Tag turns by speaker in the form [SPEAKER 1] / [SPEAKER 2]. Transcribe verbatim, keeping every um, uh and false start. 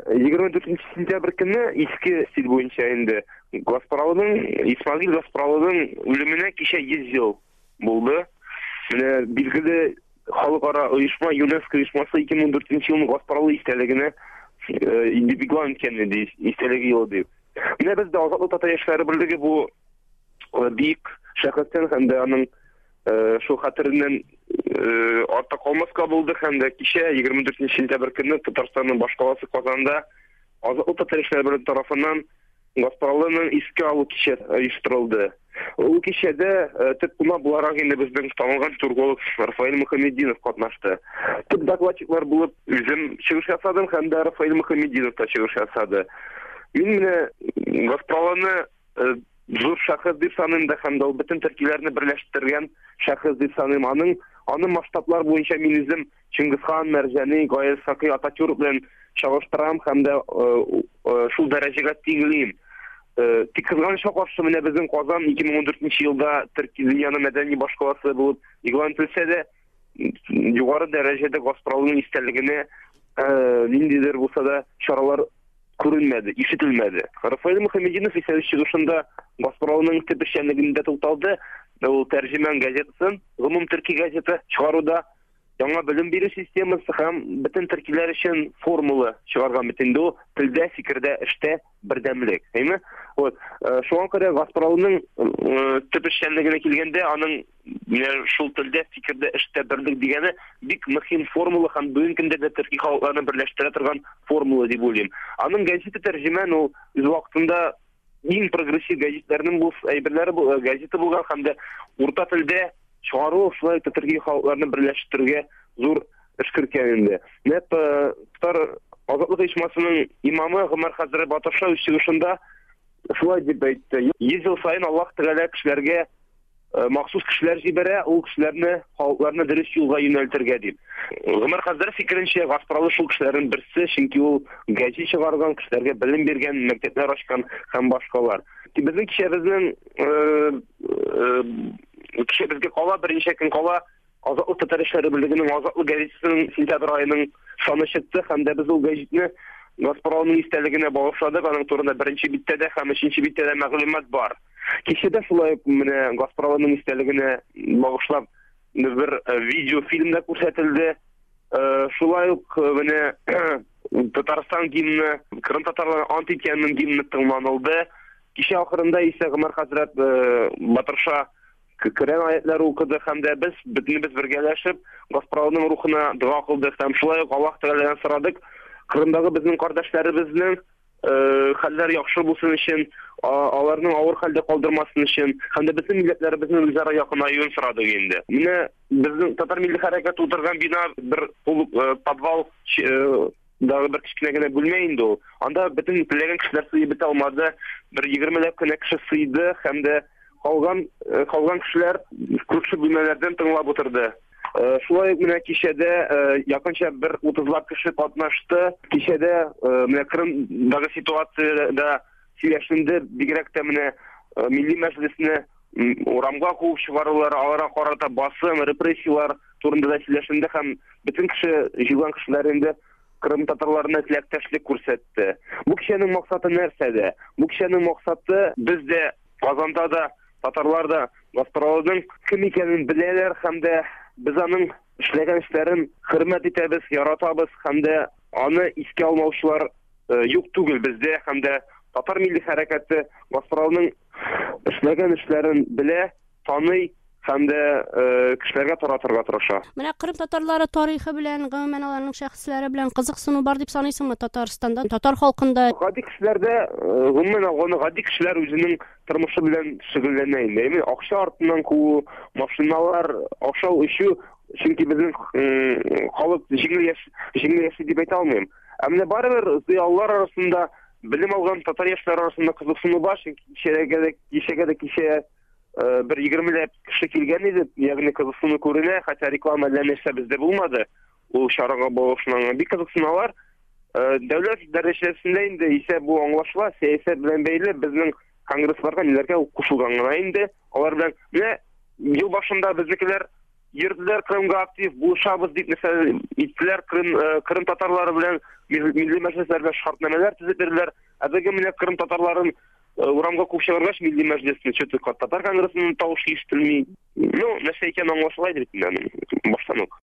[SPEAKER 1] егерме дүртенче сентябрь көне иске стиль буенча инде Гаспаралының, Исмагил Гаспаралының үлеменә кичә йөз ел булды. Менә билгеле халыкара оешма ЮНЕСКО оешмасы ике мең дүртенче елның Гаспаралы истәлегенә индивидуаль икәнне ди, истәлеге елы дип. Менә бездә Азатлык татар яшьләре берлеге бу бик шәхестән һәм дә аның шул хәтереннән артта калмаска булды һәм дә кичә егерме дүртенче сентябрь көне Татарстанның баш каласы Казанда Азатлык татар яшьләре берлеге тарафыннан Гаспаралының иске алу кичә оештырылды. Ул кичәдә төп кунак буларак инде безнең танылган турголог Рафаэль Мөхәммәдинов катнашты. Төп докладчиклар булып үзем чыгыш ясадым һәм дә Рафаэль Мөхәммәдинов та чыгыш ясады. Мин менә Гаспараланы зур шәхес дип саныйм да һәм дә ул бөтен төркиләрне берләштергән шәхес дип саныйм. Аның аның масштаблар буенча мин үзем Чингисхан, Мәрҗани, Гаязь Хакый, Ататюрк белән чагыштырам һәм дә шул дәрәҗәгә тиңлим. Тик кызганычка каршы менә безнең Казан ике мең ундүртенче елда Төрки дөньяның мәдәни башкаласы булып игълан ителсә дә, югары дәрәҗәдә Гаспаралының истәлегенә ниндидер булса да чаралар күренмәде, ишетелмәде. Рафаэль Мөхәммәдинов исә чыгышында Гаспаралының төп эшчәнлегендә тукталды. Ул тәрҗемән газетасын, гомум төрки газета чыгаруда яңа белем бирү системасы һәм бөтен төркиләр өчен формула чыгарган бит инде ул телдә, фикердә, эштә бердәмлек. Әйме? Вот, шуңа күрә Гаспаралының төп эшчәнлегенә килгәндә, аның шул телдә, фикердә, эштә берлек дигәне бик мөһим формула һәм бүген көндә дә төрки халыкларны берләштерә торган формула дип уйлыйм. Аның газета тәрҗемән ул үз вакытында иң прогрессив газетларның бу әйберләре газета булган һәм дә урта телдә чыгару шулай төрки халыкларны берләштерүгә зур эш кергән инде. Нәп татар Азатлык оешмасының имамы Гомәр хәзрәт Батырша үз чыгышында шулай дип әйтте. йөз ел сайын Аллаһ Тәгалә кешеләргә махсус кешеләр җибәрә, ул кешеләрне, халыкларны дөрес юлга юнәлтергә дип. Гомәр хәзрәт фикеренчә Гаспаралы шул кешеләрнең берсе, чөнки ул газета чыгарган, кешеләргә белем биргән, мәктәпләр ачкан һәм башкалар. Безнең кичә безнең кичә безгә кала берничә көн кала Азатлык татар яшьләре берлегенең Азатлык газетасының сентябрь аеның саны чыкты һәм дә без ул газетаны Гаспаралының истәлегенә багышладык. Аның турында беренче биттә дә һәм өченче биттә дә мәгълүмат бар. Кичәдә шулай менә Гаспаралының истәлегенә багышлап бер видеофильм да күрсәтелде. Шулай ук менә Татарстан гимны, Кырым татарлары антикенның гимны тыңланылды. Кичә ахырында исә Гомәр хәзрәт Батырша Коръән аятлары укыды һәм дә без бөтенебез бергәләшеп Гаспаралының рухына дуа кылдык һәм шулай ук Аллаһ Тәгаләдән сорадык. Кырымдагы безнең кардәшләребезнең хәлләр яхшы булсын өчен, аларның авыр хәлдә калдырмасын өчен һәм дә безнең милләтләребезнең үзара якынаюын сорадык инде. Менә безнең татар милли хәрәкәт утырган бина бер подвал дагы бер кичкенә генә бүлмә инде ул. Анда бөтен теләгән кешеләр сыйып бетә алмады. Бер егермеләп кенә кеше сыйды һәм дә калган калган кешеләр күрше бүлмәләрдән тыңлап утырды. Шулай ук менә кичәдә якынча бер утызлап кеше катнашты. Кичәдә менә Кырымдагы ситуациядә сөйләшенде, бигрәк тә менә милли мәҗлесне урамга куып чыгарулар, аларга карата басым, репрессиялар турында да сөйләшенде һәм бөтен кеше, җыелган кешеләр инде Кырым татарларына теләктәшлек күрсәтте. Бу кичәнең максаты нәрсәдә? Бу кичәнең максаты бездә Казанда да татарлар да Гаспаралының кем икәнен беләләр һәм дә без аның эшләгән эшләрен хөрмәт итәбез, яратабыз һәм дә аны искә алмаучылар юк түгел бездә һәм дә татар милли хәрәкәте Гаспаралының эшләгән эшләрен белә, таный һәм дә кешеләргә таратырга тырыша.
[SPEAKER 2] Менә Кырым татарлары тарихы белән, гомумән аларның шәхесләре белән кызыксыну бар дип саныйсыңмы Татарстанда, татар халкында?
[SPEAKER 1] Гади кешеләрдә, гомумән алганда гади кешеләр үзенең тормышы белән шөгыльләнә инде. Акча артыннан куу, машиналар, ашау, эчү, чөнки безнең халык җиңел яши дип әйтә алмыйм. Ә менә барыбер зыялылар арасында, белем алган татар яшьләре арасында кызыксыну бар. Кичәгә дә кичә бер егермеләп кеше килгән иде, ягъни кызыксыну күренә, хәтта реклама әллә нәрсә бездә булмады. Ул чарага багышланган бик кызыксыналар. Дәүләт дәрәҗәсендә инде исә бу аңлашыла, сәясәт белән бәйле безнең конгрессларга ниләргә кушылган гына инде. Алар белән менә ел башында безнекеләр йөрделәр Крымга актив булышабыз дип, мәсәлән, иттеләр Крым Крым татарлары белән милли мәҗлесләрдә шартнамәләр төзеп бирделәр. Ә бүген менә Крым татарларын урамга күп чыгаргач, милли мәҗлесне чөтү татар конгрессының тавышы ишетелми. Ну, нәрсә икән аңлашыла иде бит инде баштан ук.